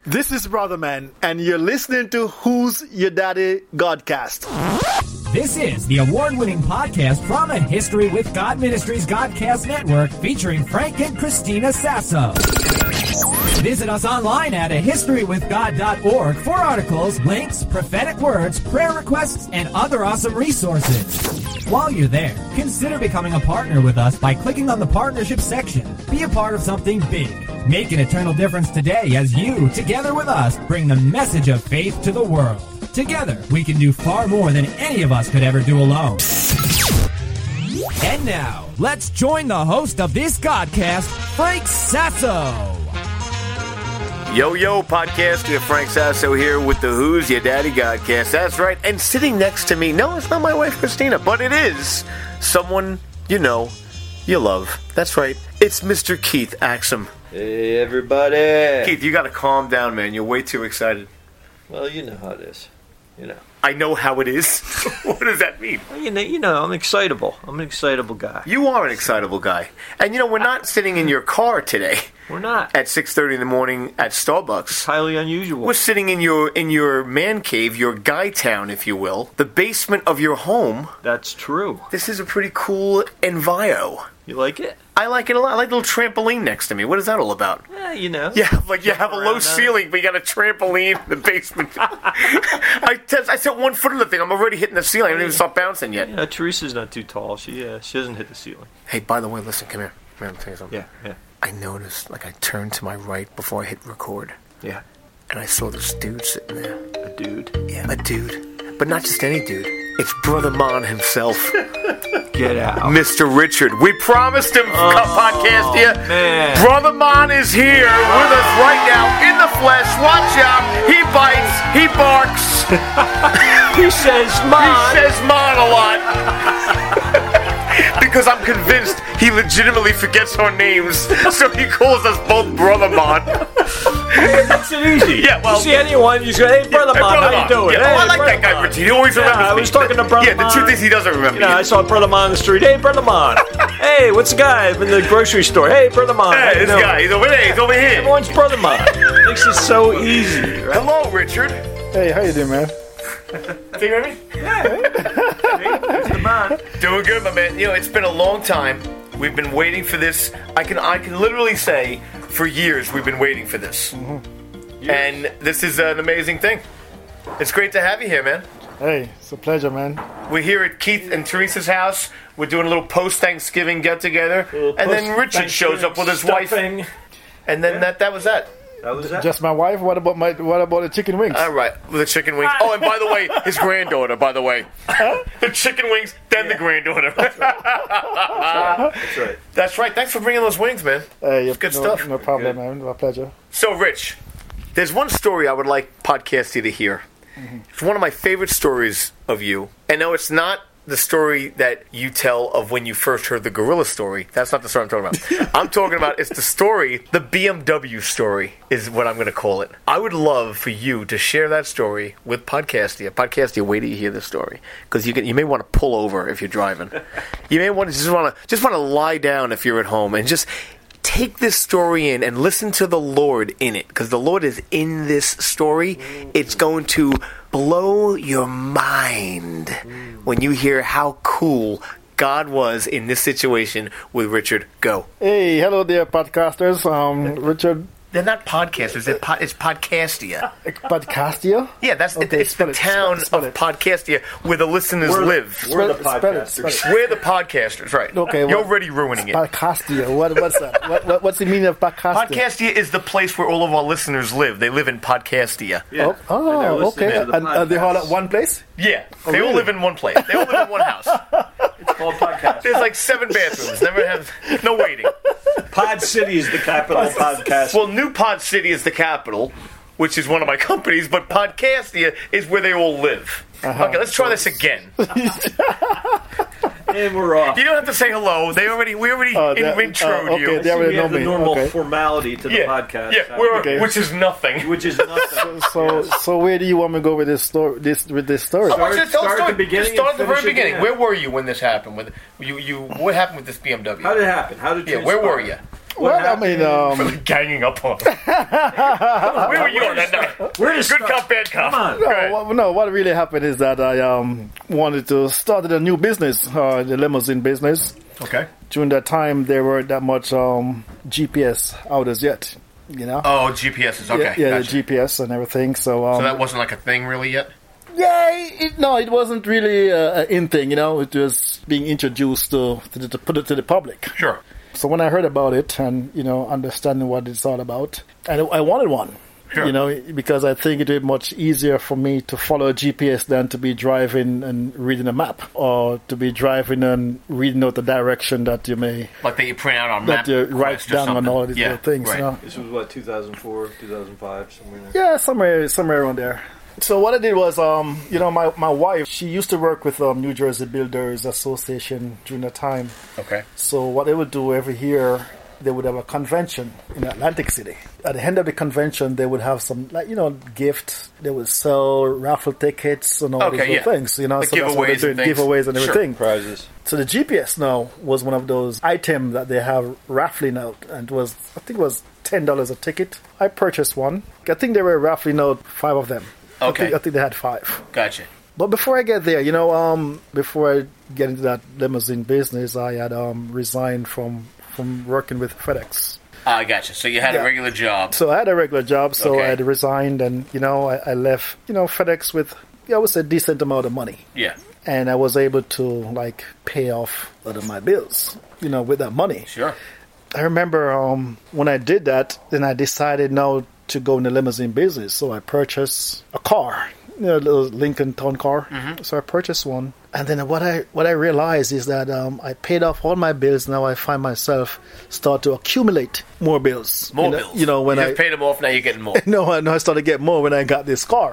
This is Brother Man, and you're listening to Who's Your Daddy Godcast. This is the award-winning podcast from and History with God Ministries Godcast Network featuring Frank and Christina Sasso. Visit us online at ahistorywithgod.org for articles, links, prophetic words, prayer requests, and other awesome resources. While you're there, consider becoming a partner with us by clicking on the partnership section. Be a part of something big. Make an eternal difference today as you, together with us, bring the message of faith to the world. Together, we can do far more than any of us could ever do alone. And now, let's join the host of this Godcast, Frank Sasso. Yo, podcast. We have Frank Sasso here with the Who's Your Daddy Godcast. That's right. And sitting next to me, no, it's not my wife, Christina, but it is someone you know, you love. That's right. It's Mr. Keith Axum. Hey, everybody. Keith, you got to calm down, man. You're way too excited. Well, you know how it is. You know. I know how it is. What does that mean? Well, you know, I'm excitable. I'm an excitable guy. You are an excitable guy. And, we're not sitting in your car today. We're not. At 6:30 in the morning at Starbucks. It's highly unusual. We're sitting in your man cave, your guy town, if you will. The basement of your home. That's true. This is a pretty cool envio. You like it? I like it a lot. I like the little trampoline next to me. What is that all about? Yeah, you know. Yeah, like you have a low ceiling, but you got a trampoline in the basement. I set 1 foot on the thing. I'm already hitting the ceiling. I haven't even stopped bouncing yet. Yeah, Teresa's not too tall. She doesn't hit the ceiling. Hey, by the way, listen, come here. Let me tell you something. Yeah. I noticed, I turned to my right before I hit record. Yeah. And I saw this dude sitting there. A dude? Yeah, a dude. But not just any dude. It's Brother Mon himself. Get out. Mr. Richard. We promised him podcast here. Man. Brother Mon is here with us right now in the flesh. Watch out. He bites. He barks. He says Mon. He says Mon a lot. Because I'm convinced he legitimately forgets our names. So he calls us both Brother Mon. That's it easy. Yeah, well. You see anyone, you say, hey, Brother Mon, how you doing? Yeah, Hey, I like Brother that guy, Mon. Richard. He always remembers me. I was talking to Brother Mon. Yeah, the truth is he doesn't remember I saw Brother Mon on the street. Hey, Brother Mon. Hey, what's the guy in the grocery store? Hey, Brother Mon. Hey, this guy. He's over there. He's over here. Everyone's Brother Mon. Makes it so easy. Right? Hello, Richard. Hey, how you doing, man? Can you hear me? Yeah. Doing good, my man. It's been a long time. We've been waiting for this. I can literally say, for years we've been waiting for this. Mm-hmm. And this is an amazing thing. It's great to have you here, man. Hey, it's a pleasure, man. We're here at Keith and Teresa's house. We're doing a little post-Thanksgiving get-together. And then Richard shows up with his wife. And then that was that. That was that? Just my wife? What about the chicken wings? All right, the chicken wings. Oh, and by the way, his granddaughter, by the way. The chicken wings, then the granddaughter. That's right. That's right. Thanks for bringing those wings, man. Hey, good stuff. No problem, man. My pleasure. So, Rich, there's one story I would like Podcasty to hear. Mm-hmm. It's one of my favorite stories of you. And no, it's not the story that you tell of when you first heard the gorilla story. That's not the story I'm talking about. I'm talking about, it's the story, the BMW story is what I'm going to call it. I would love for you to share that story with Podcastia. Podcastia, wait till you hear the story. Because you may want to pull over if you're driving. You may want to just want to lie down if you're at home and just take this story in and listen to the Lord in it. Because the Lord is in this story. It's going to blow your mind when you hear how cool God was in this situation with Richard. Go. Hey, hello there, podcasters. Richard. They're not podcasters. It's Podcastia. Podcastia? Yeah, it's the town of Podcastia where the listeners live. We're the podcasters. We're the podcasters, right. Okay, you're already ruining it. Podcastia. What's that? What's the meaning of Podcastia? Podcastia is the place where all of our listeners live. They live in Podcastia. Yeah. Oh, okay. And they all at one place? Yeah. They all live in one place. They all live in one house. It's called podcast. There's like 7 bathrooms. Never have no waiting. Pod City is the capital of podcast. Well, New Pod City is the capital, which is one of my companies, but Podcastia is where they all live. Uh-huh. Okay, let's try this again. And we're off. You don't have to say hello. We already introed you. They already know the me. normal formality to the podcast. Yeah, which is nothing. Which is nothing. So where do you want me to go with this story? I want you to tell start at the beginning. Start at the very beginning. Again. Where were you when this happened? What happened with this BMW? How did it happen? How did it where were you? Well, I mean, Ganging up on him. Where were you on that night? Good cop, bad cop. Come on. no, what really happened is that I wanted to start a new business, the limousine business. Okay. During that time, there weren't that much GPS out as yet, you know? Oh, GPS is okay. Yeah, Gotcha. the GPS and everything. So that wasn't like a thing really yet? yeah, it wasn't really an in thing, you know? It was being introduced to put it to the public. Sure. So when I heard about it and, you know, understanding what it's all about, and I wanted one. Sure. You know, because I think it would be much easier for me to follow a GPS than to be driving and reading a map, or to be driving and reading out the direction that you may, Like that you print out on that map you write quest or down on something. all these little things. Right. You know? This was what, 2004, 2005, somewhere in there. Yeah, somewhere around there. So what I did was, you know, my wife, she used to work with New Jersey Builders Association during the time. Okay. So what they would do every year, they would have a convention in Atlantic City. At the end of the convention, they would have some, like, you know, gifts. They would sell raffle tickets and all these little things, you know. Like so that's what giveaways they're and doing, things. giveaways and Sure. everything. Prizes. So the GPS now was one of those items that they have raffling out, and I think it was $10 a ticket. I purchased one. I think they were raffling out 5 of them. Okay. I think they had 5. Gotcha. But before I get there, you know, before I get into that limousine business, I had resigned from working with FedEx. I gotcha. So you had a regular job. So I had a regular job, so Okay. I had resigned, and, you know, I left, you know, FedEx with, I would say, a decent amount of money. Yeah. And I was able to, like, pay off a lot of my bills, you know, with that money. Sure. I remember when I did that, then I decided now to go in the limousine business. So I purchased a car, you know, a little Lincoln Town car. Mm-hmm. So I purchased one. And then what I realized is that I paid off all my bills. Now I find myself start to accumulate more bills. More you know, bills. You know, when you I just paid them off, now you're getting more. no, I started getting more when I got this car.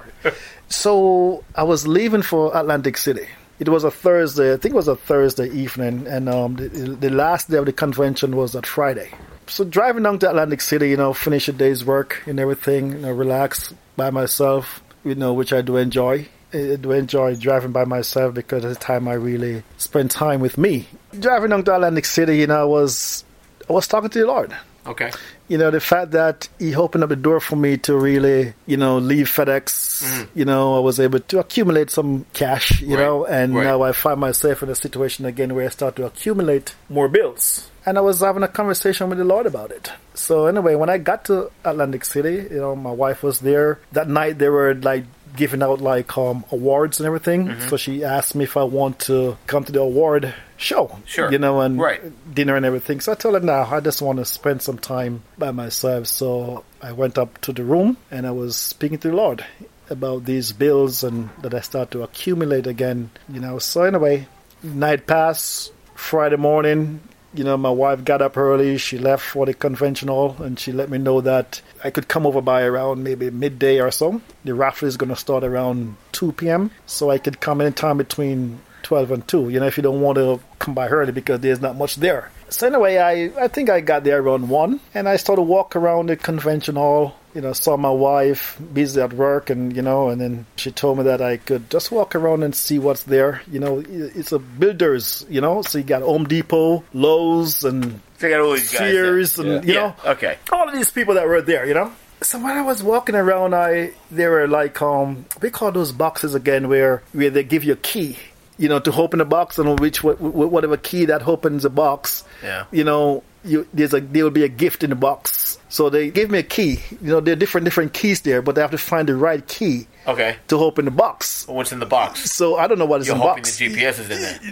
So I was leaving for Atlantic City. It was a Thursday. I think it was a Thursday evening, and the last day of the convention was that Friday. So driving down to Atlantic City, you know, finish a day's work and everything, you know, relax by myself, you know, which I do enjoy. I do enjoy driving by myself because at the time I really spend time with me. Driving down to Atlantic City, you know, I was talking to the Lord. Okay. You know, the fact that he opened up the door for me to really, you know, leave FedEx, you know, I was able to accumulate some cash, you know, and now I find myself in a situation again where I start to accumulate more bills. And I was having a conversation with the Lord about it. So anyway, when I got to Atlantic City, you know, my wife was there. That night they were like giving out like awards and everything. So she asked me if I want to come to the award show, you know, and dinner and everything. So I told her, no, I just want to spend some time by myself. So I went up to the room and I was speaking to the Lord about these bills and that I start to accumulate again, you know. So anyway, night passed, Friday morning, you know, my wife got up early. She left for the convention hall, and she let me know that I could come over by around maybe midday or so. The raffle is going to start around 2 p.m., so I could come anytime between 12 and 2, you know, if you don't want to come by early because there's not much there. So anyway, I think I got there around 1, and I started to walk around the convention hall. You know, saw my wife busy at work, and, you know, and then she told me that I could just walk around and see what's there. You know, it's a builders, you know, so you got Home Depot, Lowe's, and So you got all these guys Sears, there. and, you know, Okay. all of these people that were there, you know. So when I was walking around, they were like, we call those boxes again where they give you a key, you know, to open a box, and whatever key that opens a box, you know, there will be a gift in the box. So they gave me a key. You know, there are different keys there, but they have to find the right key to open the box. What's in the box? So I don't know what is in the box. You're hoping the GPS is in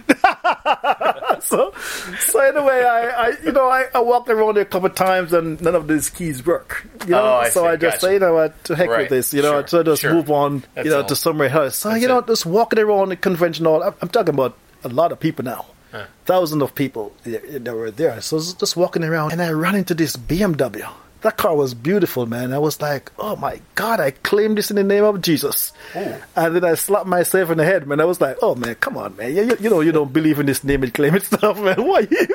there. So anyway, I walked around there a couple of times and none of these keys work. You know? I just say, you know what, to heck with this, you know, so just move on, you know, to somewhere else. So, you know, just walking around the convention hall, I'm talking about a lot of people now. Thousands of people that were there. So just walking around, and I ran into this BMW. That car was beautiful, man. I was like, oh my God, I claimed this in the name of Jesus. Ooh. And then I slapped myself in the head, man. I was like, oh man, come on, man. You know, you don't believe in this name and claim it stuff, man. Why you?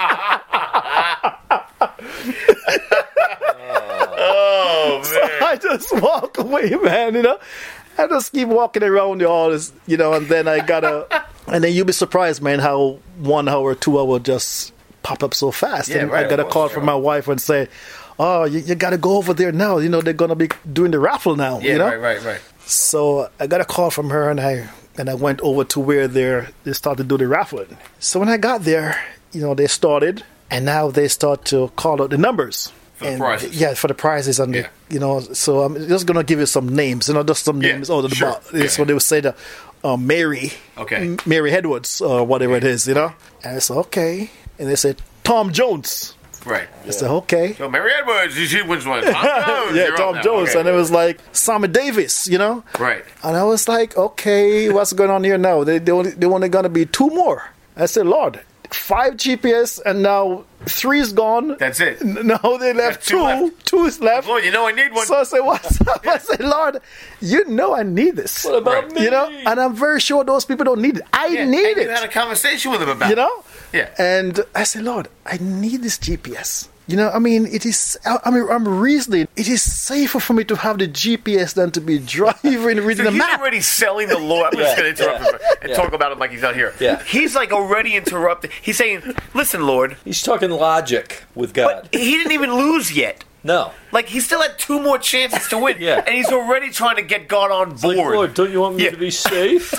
Oh, man. So I just walk away, man, you know. I just keep walking around the halls, you know, and then and then you'll be surprised, man, how 1 hour, 2 hours just pop up so fast. Yeah, and right, I got a call from my wife and say, "Oh, you got to go over there now. You know, they're going to be doing the raffle now." Yeah, you know? right. So I got a call from her, and I went over to where they started to do the raffling. So when I got there, you know, they started, and now they start to call out the numbers. For the prizes. Yeah, for the prizes. And, you know, so I'm just going to give you some names, you know, just some names out of the box. So they would say Mary. Okay. Mary Edwards, or whatever it is, you know. And I said, okay. And they said, Tom Jones. Right. I said, okay. So Mary Edwards, she wins one. Tom Jones. Yeah, Tom Jones. Okay. And it was like Sammy Davis, you know. Right. And I was like, okay, what's going on here now? They only going to be 2 more. I said, Lord, 5 GPS and now 3 is gone. That's it. No, they left 2. Left. 2 is left. Lord, you know I need one. So I said, what's up? I said, Lord, you know I need this. What about me? You know, and I'm very sure those people don't need it. I need and it. You had a conversation with them about it. You know? Yeah. And I said, Lord, I need this GPS. You know, I mean, I'm reasoning. It is safer for me to have the GPS than to be driving and reading the map. He's already selling the Lord. I'm just going to interrupt him and talk about him like he's not here. Yeah. He's like already interrupted. He's saying, listen, Lord. He's talking logic with God. But he didn't even lose yet. No. Like, he still had 2 more chances to win. Yeah. And he's already trying to get God on board. Like, Lord, don't you want me to be safe?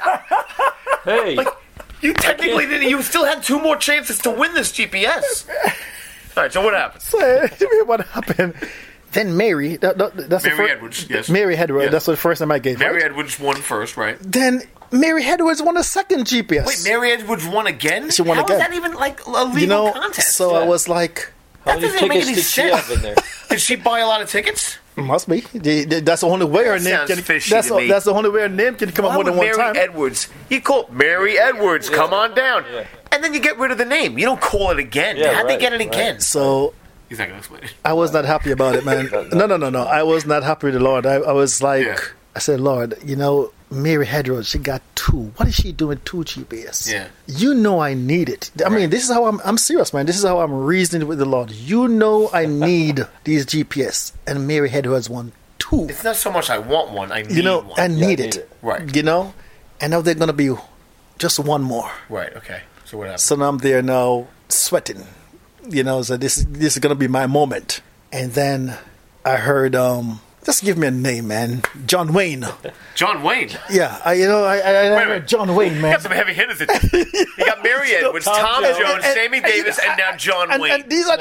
Hey. Like, you technically didn't. You still had 2 more chances to win this GPS. All right, so what happened? So, what happened? Then Mary, that's Mary Edwards, yes. Mary Edwards, that's the first name I gave. Mary right? Edwards won first, right? Then Mary Edwards won a second GPS. Wait, Mary Edwards won again? She won How again. is that even like a legal contest? So I was like, how many doesn't make tickets any did she have in there? Did she buy a lot of tickets? must be. That's the only way her name sounds can. fishy That's to me. the only way her name can come up Why more would than one Mary time. Edwards? You call Mary Edwards. Come on down. Yeah. And then you get rid of the name. You don't call it again. Yeah, How'd they right, get it again? So He's not going to explain it. I was not happy about it, man. No. I was not happy with the Lord. I was like, Yeah. I said, Lord, you know, Mary Edwards, she got 2. What is she doing 2 GPS? Yeah. You know I need it. I mean, this is how I'm serious, man. This is how I'm reasoning with the Lord. You know I need these GPS. And Mary Edwards won 2. It's not so much I want one. I need You know, one. I need it. Right. You know? And now they're going to be just 1 more. Right, okay. So what happened? So now I'm there now sweating. You know, so this is going to be my moment. And then I heard, just give me a name, man. John Wayne. John Wayne. Yeah, I heard John Wayne, You man. got some heavy hitters in there. You got Mary Edwards, Tom Jones, Sammy Davis, and now John Wayne. And these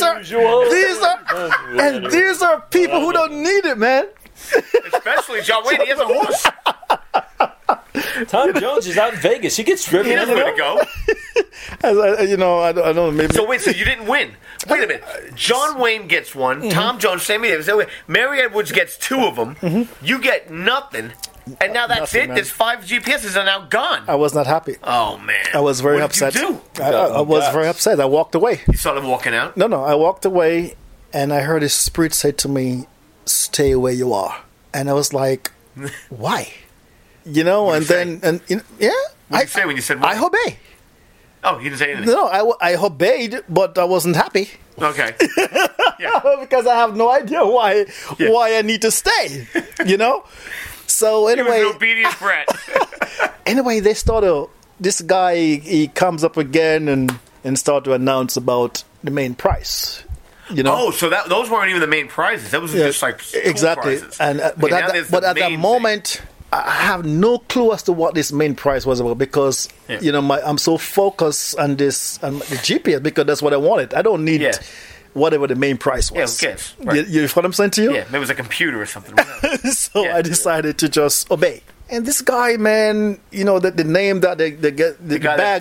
are people who don't need it, man. Especially John Wayne. He has a horse. Tom Jones is out in Vegas. He gets driven He has everywhere. nowhere to go. I don't know. Maybe. So wait, so you didn't win. Wait a minute. John Wayne gets 1. Tom Jones, Sammy Davis. Mary Edwards gets 2 of them. You get nothing. And now that's Nothing, it. man. There's 5 GPSs are now gone. I was not happy. Oh, man. I was very What did upset. you do? I was very upset. I walked away. You saw them walking out? No, I walked away, and I heard His Spirit say to me, "Stay where you are." And I was like, "Why?" You know, What and did then, you and you know, yeah. What did you say when you said I obey. Oh, you didn't say anything. No, I obeyed, but I wasn't happy. Okay. Because I have no idea why I need to stay. You know? So He anyway, was an obedient brat. anyway, this guy, he comes up again and start to announce about the main prize. You know? Oh, so those weren't even the main prizes. That was just like school exactly. prizes. And Okay, now there's the at that main moment, I have no clue as to what this main prize was about because you know I'm so focused on this on the GPS because that's what I wanted. I don't need whatever the main prize was. Yeah, who cares? Right. You know what I'm saying to you? Yeah, maybe it was a computer or something. So I decided to just obey. And this guy, man, you know the name that they get the bag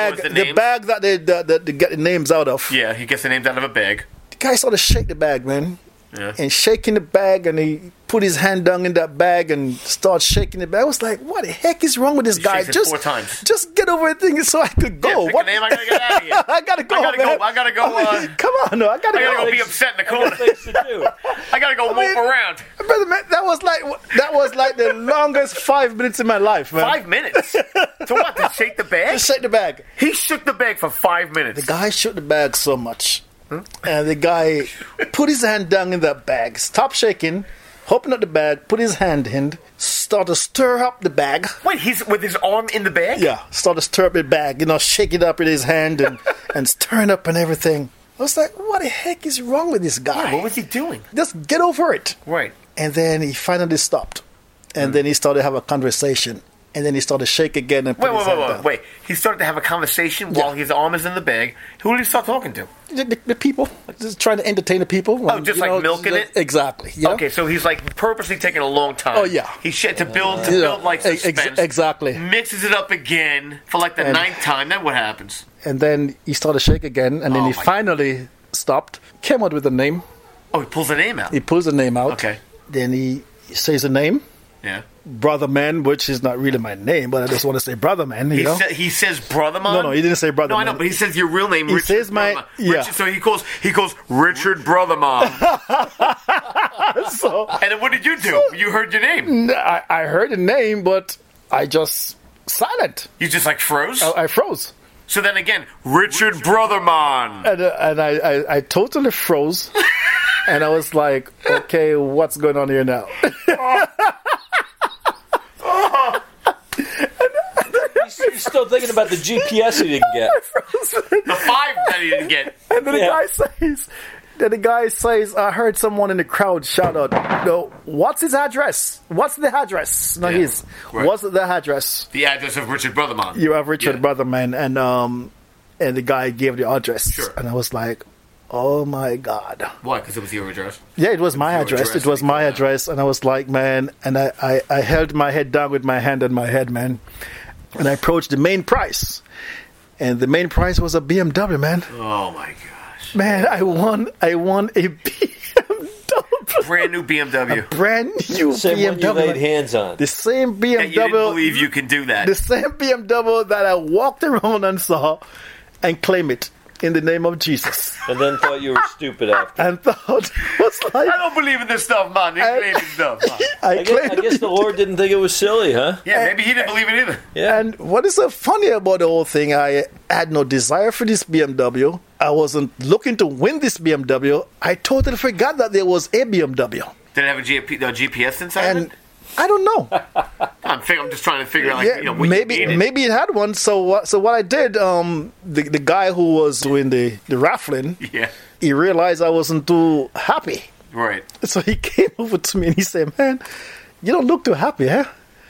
that they get the names out of. Yeah, he gets the names out of a bag. The guy started to shake the bag, man. Yeah. And shaking the bag, and he put his hand down in that bag and started shaking the bag. I was like, "What the heck is wrong with this guy? Just 4 times. Just get over the thing so I could go." Yeah, pick a name. I gotta get out of here. I gotta go. I gotta go. Come on, no, I gotta go. Be upset in the corner. Things to do. I gotta go mope around. Brother, man, that was like the longest 5 minutes in my life, man. 5 minutes. So what? To shake the bag? Just shake the bag. He shook the bag for 5 minutes. The guy shook the bag so much. And the guy put his hand down in that bag, stopped shaking, opened up the bag, put his hand in, started to stir up the bag. Wait, he's with his arm in the bag? Yeah, started to stir up the bag, you know, shake it up in his hand and and stirring up and everything. I was like, what the heck is wrong with this guy? Yeah, what was he doing? Just get over it. Right. And then he finally stopped. And then he started to have a conversation. And then he started to shake again and put his hand down. Wait. He started to have a conversation while his arm is in the bag. Who did he start talking to? The people. Just trying to entertain the people. Oh, just like milking it? Exactly. Okay, so he's like purposely taking a long time. Oh, yeah. He's to build like suspense. Exactly. Mixes it up again for like the ninth time. Then what happens? And then he started to shake again. And then he finally stopped. Came out with a name. Oh, he pulls the name out. He pulls the name out. Okay. Then he says the name. Yeah. Brother Man, which is not really my name, but I just want to say Brother Man. He says Brother Man. No, he didn't say Brother Man. No, I know, but he says your real name. He Richard says my Richard, so he calls Richard Brother Man. And then what did you do? You heard your name. I heard the name, but I just silent. You just like froze. I froze. So then again, Richard Brother Man. And I totally froze. And I was like, okay, what's going on here now? He's still thinking about the GPS he didn't get. The 5 that he didn't get. And then the guy says, I heard someone in the crowd shout out, no, what's his address? What's the address? No, his. Right. What's the address? The address of Richard Brotherman. You have Richard Brotherman. And the guy gave the address. Sure. And I was like, oh my God. Why? Because it was your address? Yeah, it was my address. It was my address. And I was like, man, and I held my head down with my hand on my head, man. And I approached the main price. And the main price was a BMW, man. Oh my gosh. Man, I won a BMW. Brand new BMW. A brand new same BMW. One you laid hands on. The same BMW. And you didn't believe you can do that. The same BMW that I walked around and saw and claim it in the name of Jesus. And then thought you were stupid after. And thought it was like, I don't believe in this stuff, man. You claim this stuff, man. I guess the Lord didn't think it was silly, huh? Yeah, maybe he didn't believe it either. Yeah. And what is so funny about the whole thing, I had no desire for this BMW. I wasn't looking to win this BMW. I totally forgot that there was a BMW. Did it have a GPS inside and of it? I don't know. I'm just trying to figure out, what maybe it had one. So what I did, the guy who was doing the raffling, he realized I wasn't too happy. Right. So he came over to me and he said, man, you don't look too happy, huh?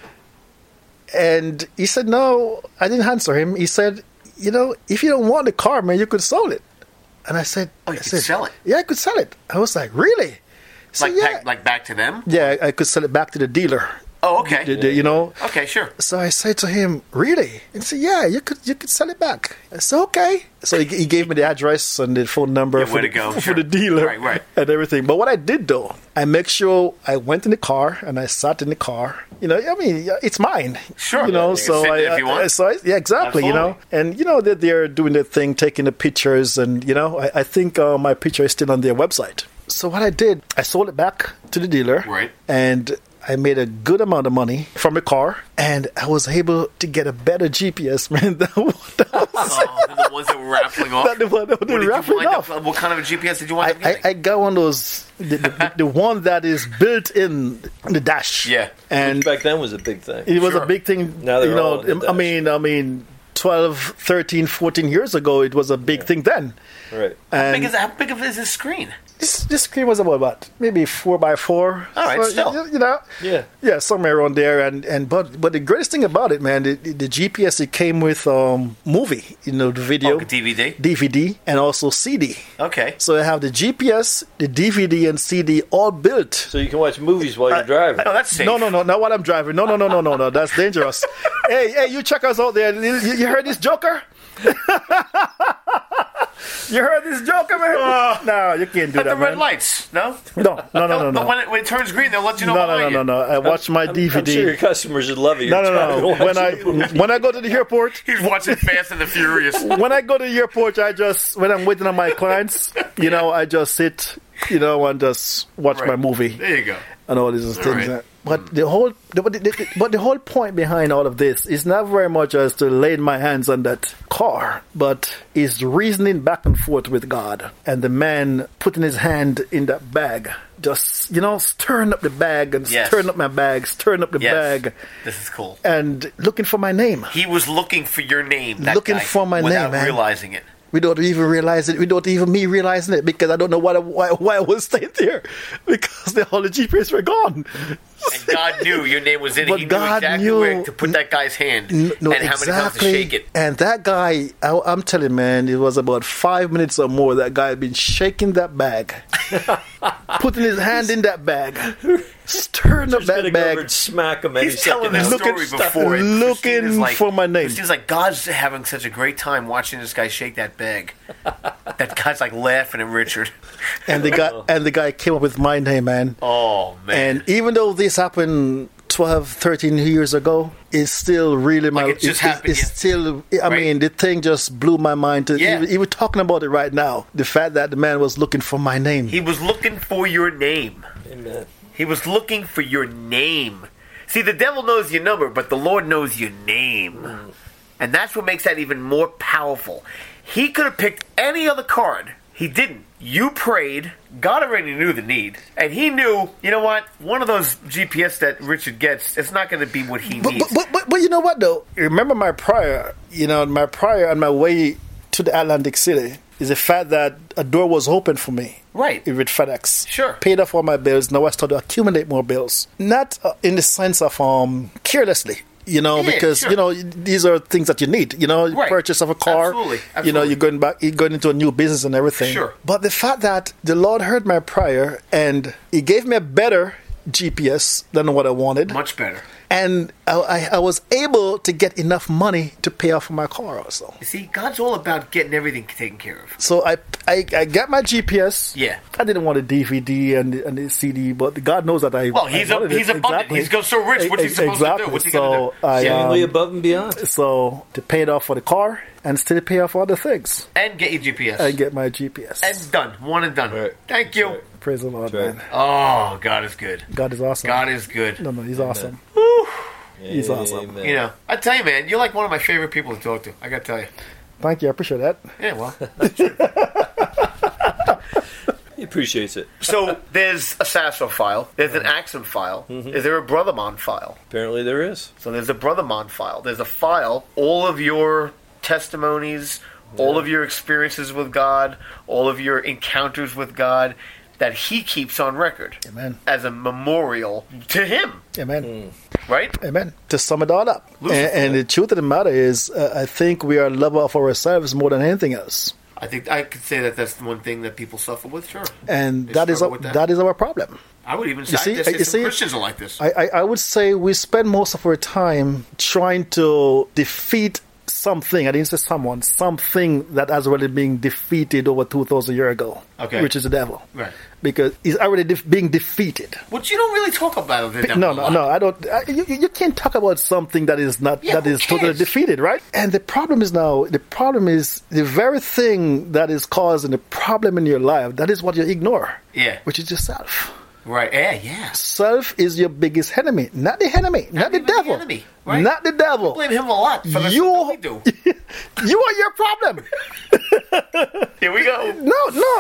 And he said, no, I didn't answer him. He said, if you don't want the car, man, you could sell it. And I said, you could sell it? Yeah, I could sell it. I was like, really? So, like back to them? Yeah, I could sell it back to the dealer. Oh, okay. Okay, sure. So I said to him, really? And he said, yeah, you could sell it back. I said, okay. So he gave me the address and the phone number for the dealer and everything. But what I did, though, I make sure I went in the car and I sat in the car. It's mine. Sure. So if you want. Yeah, exactly. Absolutely. And that they're doing their thing, taking the pictures, and I think my picture is still on their website. So what I did, I sold it back to the dealer. Right. And I made a good amount of money from the car, and I was able to get a better GPS, man, than the ones that were raffling off? What kind of a GPS did you want to get? I got one of those, the one that is built in the dash. Yeah. And which back then was a big thing. It was a big thing. Now they're all in the dash. I mean, 12, 13, 14 years ago, it was a big thing then. Right. How big is this screen? This screen was about maybe 4x4. All right, still. Yeah, somewhere around there. But the greatest thing about it, man, the GPS, it came with movie, the video, DVD, and also CD. Okay. So I have the GPS, the DVD, and CD all built. So you can watch movies while you're driving. Oh, that's safe. No, not while I'm driving. No, that's dangerous. Hey, you check us out there. You heard this joker? You heard this joker, man? No, you can't do that, the red man. lights, no? No. But when it turns green, they'll let you know. No. I watch my DVD. I'm sure your customers would love it. No. When I go to the airport, he's watching Fast and the Furious. When I go to the airport, when I'm waiting on my clients, I just sit, and just watch my movie. There you go. And all these things. Right. But the whole point behind all of this is not very much as to lay my hands on that car, but is reasoning back and forth with God, and the man putting his hand in that bag, just stirring up the bag and stirring up my bag, stirring up the bag. This is cool. And looking for my name. He was looking for your name. For my name, without man. Realizing it. without even realizing, without even me realizing it, because I don't know why I was staying there, because all the GPS were gone. And God knew your name was in it. He knew exactly where to put that guy's hand and how many times to shake it. And that guy, I'm telling you, man, it was about 5 minutes or more. That guy had been shaking that bag, putting his hand in that bag, stirring up that bag. And smack him. He's telling this story before. Looking for my name. It seems like God's having such a great time watching this guy shake that bag. That guy's like laughing at Richard. And the guy came up with my name, man. Oh, man. And even though this happened 12, 13 years ago, it's still really it just happened. It's still, I mean, the thing just blew my mind. Even talking about it right now, the fact that the man was looking for my name. He was looking for your name. Amen. He was looking for your name. See, the devil knows your number, but the Lord knows your name. And that's what makes that even more powerful. He could have picked any other card. He didn't. You prayed. God already knew the need. And he knew, you know what? One of those GPS that Richard gets, it's not going to be what he needs. But you know what, though? Remember my prayer, on my way to the Atlantic City is the fact that a door was open for me. Right. With FedEx. Sure. Paid off all my bills. Now I start to accumulate more bills. Not in the sense of carelessly. Because sure. These are things that you need. Right. Purchase of a car. Absolutely. You're going into a new business and everything. Sure. But the fact that the Lord heard my prayer and He gave me a better GPS than what I wanted. Much better. And I was able to get enough money to pay off for my car also. You see, God's all about getting everything taken care of. So I got my GPS. Yeah. I didn't want a DVD and the CD, but God knows that he's abundant. Exactly. He's so rich. What's he supposed to do? What's he going to do? Seemingly above and beyond. So to pay it off for the car and still pay off other things. And get your GPS. And get my GPS. And done. One and done. Right. Thank you. Right. Praise the Lord, man. Oh, God is good. God is awesome. God is good. No, He's awesome. Woo. He's awesome. I tell you, man, you're like one of my favorite people to talk to. I got to tell you. Thank you. I appreciate that. Yeah, well. He appreciates it. So there's a Sasso file. There's an Axum file. Mm-hmm. Is there a Brothermon file? Apparently there is. So there's a Brothermon file. There's a file. All of your testimonies, all of your experiences with God, all of your encounters with God, that He keeps on record. Amen. As a memorial to Him. Amen. Right? Amen. To sum it all up. And the truth of the matter is, I think we are a lover of ourselves more than anything else. I think I could say that that's the one thing that people suffer with, sure. And that is our problem. I would even say some Christians are like this. I would say we spend most of our time trying to defeat something. I didn't say someone. Something that has already been defeated over 2,000 years ago. Okay. Which is the devil. Right. Because he's already being defeated. But you don't really talk about the devil. No, I don't. You can't talk about something that is not totally defeated, right? And the problem is the very thing that is causing the problem in your life. That is what you ignore. Yeah. Which is yourself. Right. Yeah. Self is your biggest enemy, not the enemy, not the devil, the enemy, right? Not the devil. I blame him a lot for the stuff that we do. You are your problem. Here we go. No.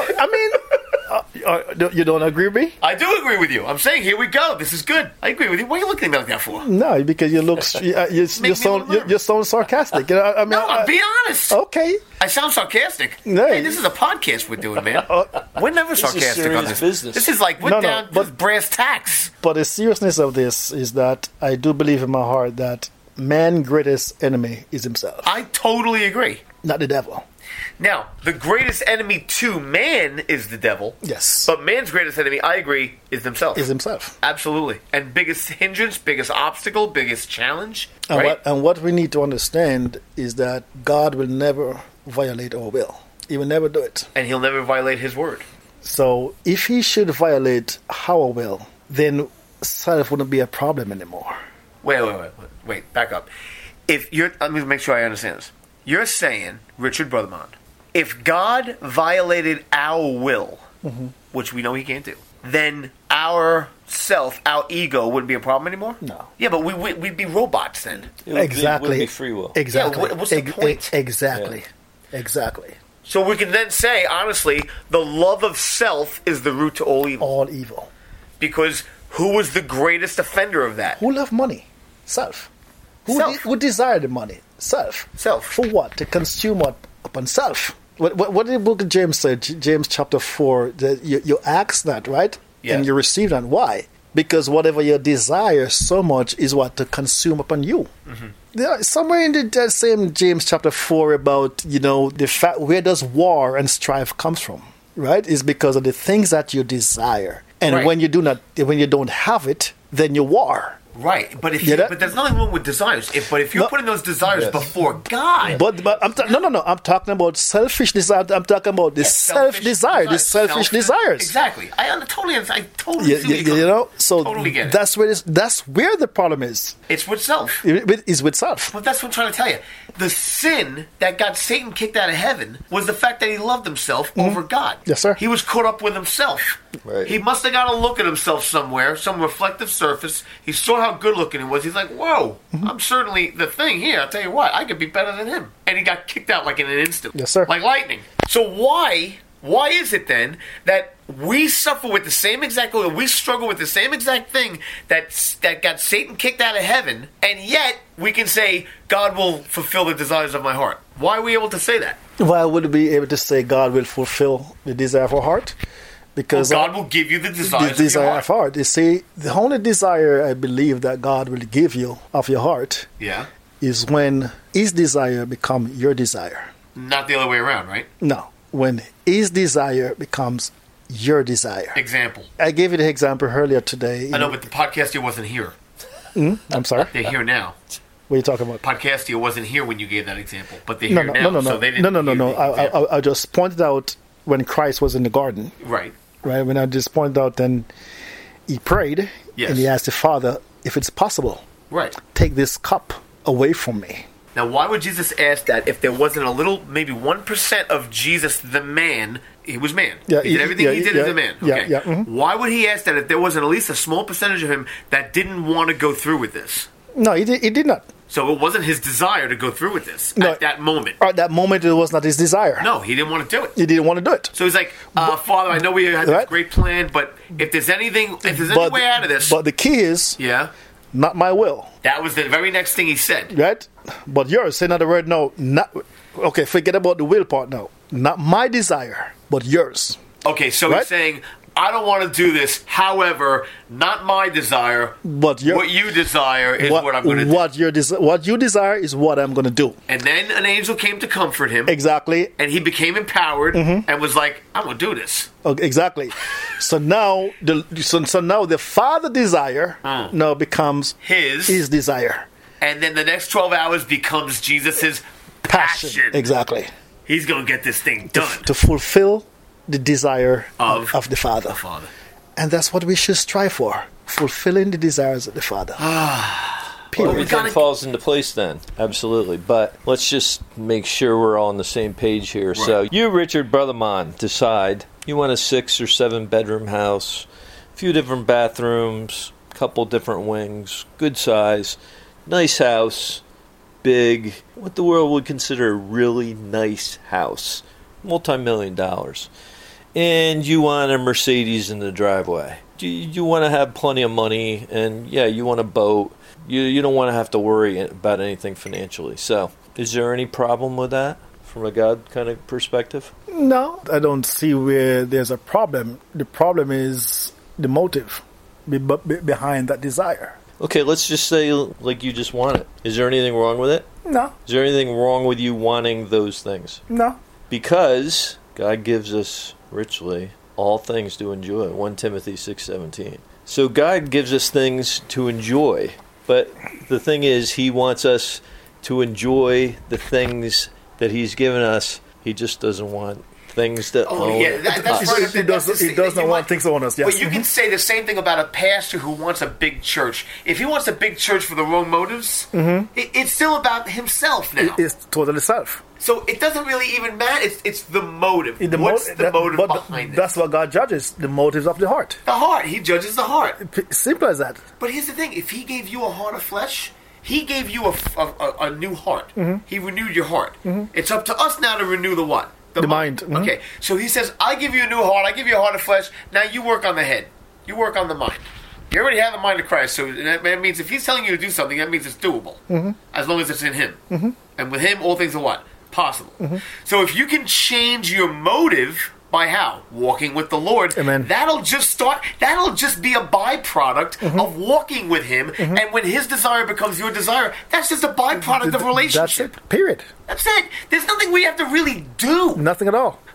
I mean, you don't agree with me? I do agree with you. I'm saying, here we go. This is good. I agree with you. What are you looking at me like that for? No, because you sound sarcastic. I mean, I'm being honest. Okay. I sound sarcastic. No. Hey, this is a podcast we're doing, man. We're never sarcastic on this business. This is like we're down to brass tacks. But the seriousness of this is that I do believe in my heart that man's greatest enemy is himself. I totally agree. Not the devil. Now, the greatest enemy to man is the devil. Yes. But man's greatest enemy, I agree, is himself. Is himself. Absolutely. And biggest hindrance, biggest obstacle, biggest challenge. And, right? what we need to understand is that God will never violate our will. He will never do it. And He'll never violate His word. So if He should violate our will, then self wouldn't be a problem anymore. Wait, back up. Let me make sure I understand this. You're saying, Richard Brothermon, if God violated our will, which we know He can't do, then our self, our ego, wouldn't be a problem anymore? No. Yeah, but we'd be robots then. Exactly. It would be free will. Exactly. Yeah, what's the point? Exactly. Yeah. Exactly. So we can then say, honestly, the love of self is the root to all evil. All evil. Because who was the greatest offender of that? Who loved money? Self. Self. Who desired the money? Self. Self. For what? To consume what? Upon self. What did the book of James say? James chapter 4, that you ask that, right? Yeah. And you receive that. Why? Because whatever you desire so much is what to consume upon you. Mm-hmm. Yeah, somewhere in the same James chapter 4 about, the fact where does war and strife comes from, right? Is because of the things that you desire. And right. when you don't have it, then you war. Right, but but there's nothing wrong with desires. If you're putting those desires before God, but I'm I'm talking about selfish desire. I'm talking about the selfish desires. Exactly. I totally see so totally get it. That's where the problem is. It's with self. It's with self. But that's what I'm trying to tell you. The sin that got Satan kicked out of heaven was the fact that he loved himself over God. Yes, sir. He was caught up with himself. Right. He must have got a look at himself somewhere, some reflective surface. He saw how good looking he was. He's like, whoa, I'm certainly the thing here. I'll tell you what, I could be better than him. And he got kicked out like in an instant. Yes, sir. Like lightning. So why is it then that we suffer with the same exact, we struggle with the same exact thing that got Satan kicked out of heaven, and yet we can say, God will fulfill the desires of my heart? Why are we able to say that? Why would we be able to say God will fulfill the desire of our heart? Because God will give you the desires of your heart. You see, the only desire I believe that God will give you of your heart is when His desire become your desire. Not the other way around, right? No. When His desire becomes your desire. Example. I gave you the example earlier today. I know, but the podcaster wasn't here. I'm sorry? They're here now. What are you talking about? Podcaster wasn't here when you gave that example, but they're here now. So they didn't I just pointed out when Christ was in the garden. Right. When I just pointed out, then He prayed and He asked the Father, if it's possible, take this cup away from me. Now, why would Jesus ask that if there wasn't a little, maybe 1% of Jesus, the man? He was man. He did everything he did as a man. Okay. Why would He ask that if there wasn't at least a small percentage of him that didn't want to go through with this? No, he did not. So it wasn't his desire to go through with this at that moment. At that moment, it was not his desire. No, he didn't want to do it. He didn't want to do it. So he's like, Father, I know we had this great plan, but if there's any way out of this. But the key is, not my will. That was the very next thing he said. Right? But yours, say another word, no. Okay, forget about the will part now. Not my desire, but yours. Okay, so he's saying, I don't want to do this. However, not my desire, but what you desire is what I'm going to do. What you desire is what I'm going to do. And then an angel came to comfort him. Exactly. And he became empowered and was like, I'm going to do this. Okay, exactly. So now the Father desire now becomes his desire. And then the next 12 hours becomes Jesus' passion. Exactly. He's going to get this thing done. To fulfill the desire of the Father. The Father. And that's what we should strive for. Fulfilling the desires of the Father. Everything falls into place then. Absolutely. But let's just make sure we're all on the same page here. Right. So you, Richard Brotherman, decide you want a 6 or 7 bedroom house, a few different bathrooms, a couple different wings, good size, nice house, big, what the world would consider a really nice house, multi-million dollars. And you want a Mercedes in the driveway. You want to have plenty of money, and you want a boat. You don't want to have to worry about anything financially. So, is there any problem with that from a God kind of perspective? No, I don't see where there's a problem. The problem is the motive behind that desire. Okay, let's just say like you just want it. Is there anything wrong with it? No. Is there anything wrong with you wanting those things? No. Because God gives us richly all things to enjoy. 1 Timothy 6:17. So God gives us things to enjoy. But the thing is, He wants us to enjoy the things that He's given us. He just doesn't want things that own that's us. He does not want things to own us, yes. But you can say the same thing about a pastor who wants a big church. If he wants a big church for the wrong motives, it's still about himself now. It's totally self. So it doesn't really even matter. It's the motive. What's the motive behind it? That's what God judges, the motives of the heart. The heart. He judges the heart. Simple as that. But here's the thing. If He gave you a heart of flesh, He gave you a new heart. He renewed your heart. It's up to us now to renew the what? The mind. Okay. So He says, I give you a new heart. I give you a heart of flesh. Now you work on the head. You work on the mind. You already have the mind of Christ. So that means if He's telling you to do something, that means it's doable. As long as it's in Him. And with Him, all things are what? possible. So if you can change your motive by how? Walking with the Lord. Amen. That'll just be a byproduct of walking with Him. And when His desire becomes your desire, that's just a byproduct of relationship. That's it. Period. That's it. There's nothing we have to really do. Nothing at all.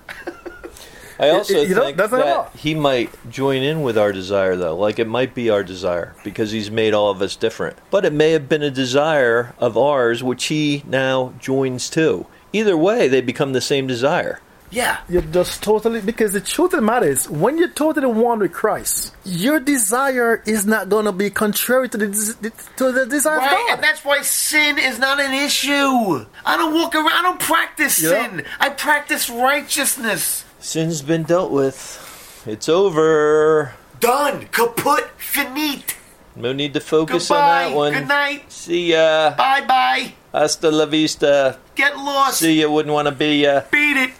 I also think that's not at all. that he might join in with our desire, though. Like, it might be our desire, because he's made all of us different. But it may have been a desire of ours, which he now joins to. Either way, they become the same desire. Yeah. You're just totally, because the truth of the matter is, when you're totally one with Christ, your desire is not going to be contrary to the desire of God. And that's why sin is not an issue. I don't walk around, I don't practice sin. I practice righteousness. Sin's been dealt with. It's over. Done. Kaput. Finite. No need to focus Goodbye. on that one. Good night. See ya. Bye-bye. Hasta la vista. Get lost. See ya. Wouldn't want to be ya. Beat it.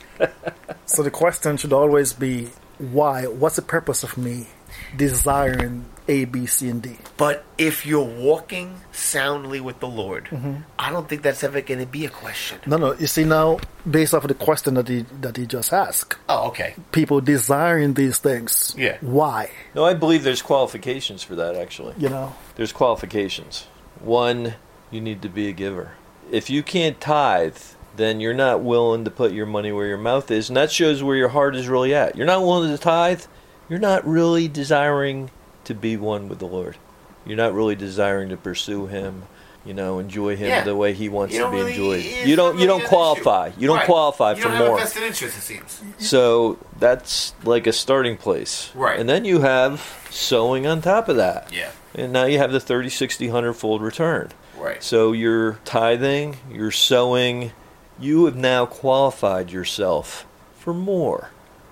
So the question should always be, why? What's the purpose of me desiring A, B, C, and D? But if you're walking soundly with the Lord, I don't think that's ever going to be a question. No. You see, now, based off of the question that he just asked, Oh, okay. people desiring these things. Yeah. Why? No, I believe there's qualifications for that, actually. You know? There's qualifications. One, you need to be a giver. If you can't tithe, then you're not willing to put your money where your mouth is, and that shows where your heart is really at. You're not willing to tithe, you're not really desiring to be one with the Lord. You're not really desiring to pursue Him, enjoy Him the way He wants to be enjoyed. You don't qualify. You don't qualify for more. You don't have a vested interest, it seems. So that's like a starting place. Right. And then you have sowing on top of that. Yeah. And now you have the 30, 60, 100-fold return. Right. So you're tithing, you're sowing. You have now qualified yourself for more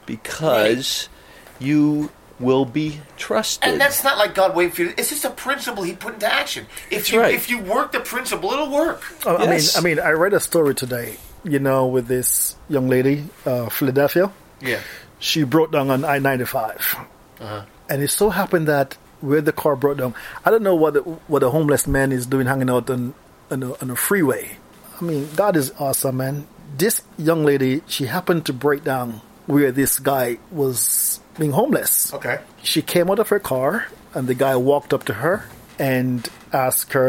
because you will be trusted. And that's not like God waiting for you. It's just a principle He put into action. If you work the principle, it'll work. Yes. I mean, I read a story today, with this young lady, Philadelphia. Yeah. She broke down on I-95. And it so happened that where the car broke down, I don't know what a homeless man is doing hanging out on a freeway. I mean, God is awesome, man. This young lady, she happened to break down where this guy was being homeless. Okay. She came out of her car, and the guy walked up to her and asked her,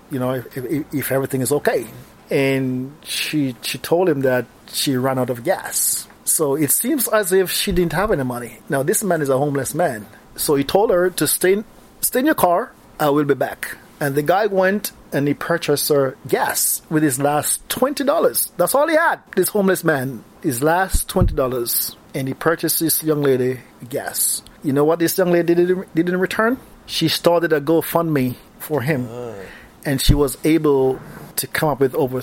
if everything is okay. And she told him that she ran out of gas. So it seems as if she didn't have any money. Now, this man is a homeless man. So he told her to stay in your car. I will be back. And the guy went and he purchased her gas with his last $20. That's all he had, this homeless man. His last $20. And he purchased this young lady gas. You know what this young lady did in return? She started a GoFundMe for him. And she was able to come up with over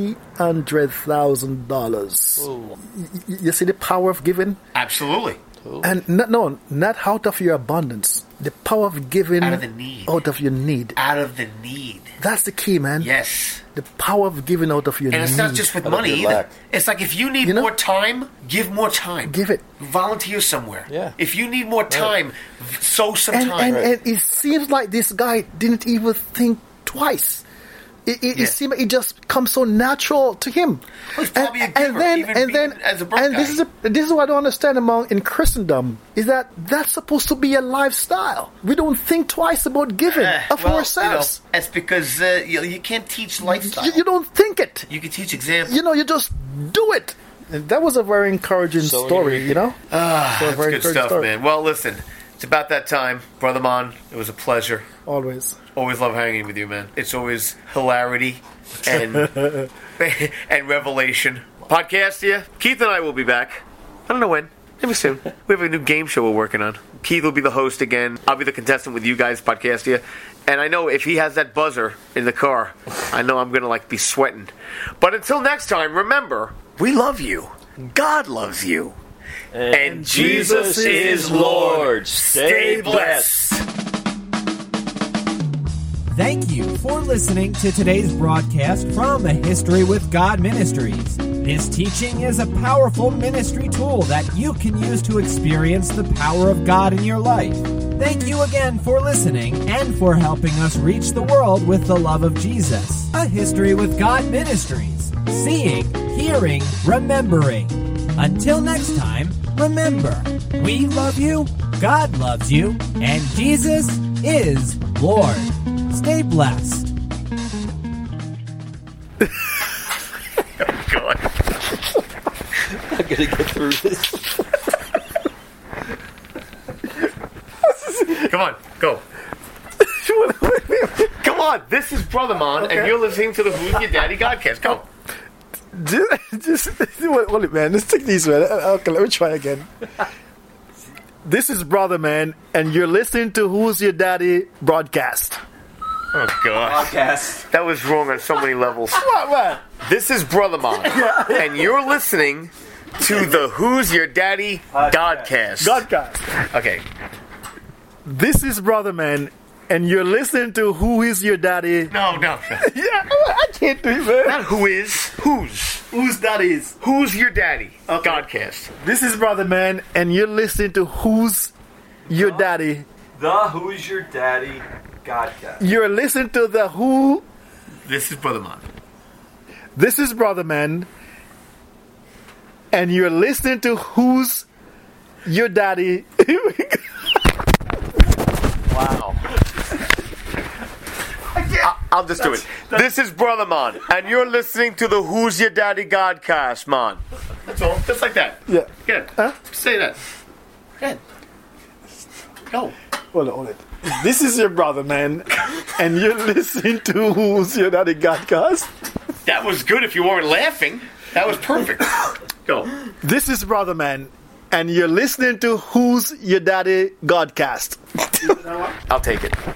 $300,000. You see the power of giving? Absolutely. And not out of your abundance. The power of giving out of the need. Out of your need. Out of the need. That's the key, man. Yes. The power of giving out of your need. And it's not just with money either. Lack. It's like if you need more time, give more time. Give it. Volunteer somewhere. Yeah. If you need more time, sow some time. And it seems like this guy didn't even think twice. It seemed like it just comes so natural to him. Well, he's probably a giver, even as a broke guy. This is what I don't understand in Christendom, is that's supposed to be a lifestyle. We don't think twice about giving of ourselves. That's because you can't teach lifestyle. You don't think it. You can teach example. You just do it. And that was a very encouraging story, That's good stuff, man. Well, listen, it's about that time. Brother Mon, it was a pleasure. Always love hanging with you, man. It's always hilarity and and revelation. Podcast, yeah. Keith and I will be back. I don't know when. Maybe soon. We have a new game show we're working on. Keith will be the host again. I'll be the contestant with you guys, Podcast, yeah. And I know if he has that buzzer in the car, I know I'm going to be sweating. But until next time, remember, we love you. God loves you. And Jesus is Lord. Stay blessed. Thank you for listening to today's broadcast from the History with God Ministries. This teaching is a powerful ministry tool that you can use to experience the power of God in your life. Thank you again for listening and for helping us reach the world with the love of Jesus. A History with God Ministries. Seeing, hearing, remembering. Until next time, remember, we love you, God loves you, and Jesus is Lord. Stay blessed. God. I'm going to get through this. Come on, go. Come on, this is Brother Mon, and you're listening to the Who's Your Daddy Godcast. Go. Just hold it, man. Let's take these, man. Okay, let me try again. This is Brother Man, and you're listening to Who's Your Daddy broadcast. Oh, God. Podcast. That was wrong on so many levels. What? This is Brother Mon, and you're listening to the Who's Your Daddy Godcast. Godcast. Okay. This is Brother Man, and you're listening to Who Is Your Daddy. No. Yeah, I can't do it, man. Not who is, whose. Whose daddy is? Who's Your Daddy Okay. Godcast. This is Brother Man, and you're listening to Who's Your Daddy. The Who's Your Daddy Godcast. You're listening to the Who. This is Brother Mon. This is Brother Man, and you're listening to Who's Your Daddy. Wow. I'll just do it. This is Brother Mon, and you're listening to the Who's Your Daddy Godcast, Mon. That's all. Just like that. Yeah. Good. Huh? Say that. Good. Go. Hold on. This is your Brother Man, and you're listening to Who's Your Daddy Godcast. That was good if you weren't laughing. That was perfect. Go. This is Brother Man, and you're listening to Who's Your Daddy Godcast. I'll take it.